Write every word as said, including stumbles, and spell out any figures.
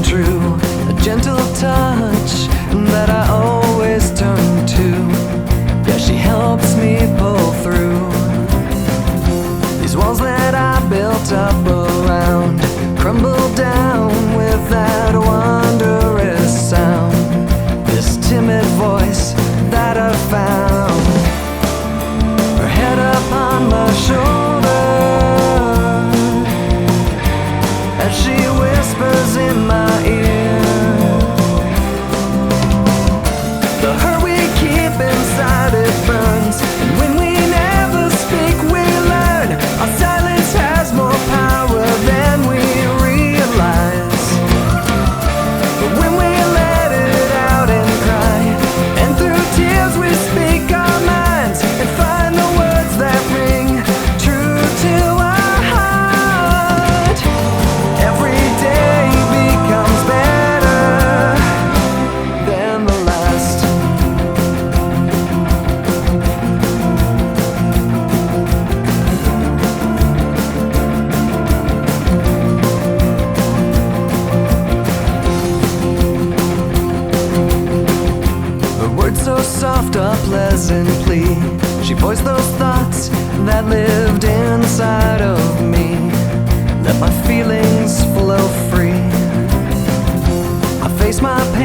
true, a gentle touch that I always turn to. Yeah, she helps me pull through these walls that I built up around, crumble down with that wondrous sound. This timid voice that I found, her head upon my shoulder as she whispers in my ear. The hurt we keep inside, it burns, and when we never speak we learn our silence has more power than we realize. But when we let it out and cry, and through tears we speak our minds and find the words that ring true to our heart, every day becomes better than the last. Her words so soft, a pleasant plea. She voiced those thoughts that lived inside of me. Let my feelings flow free. I face my pain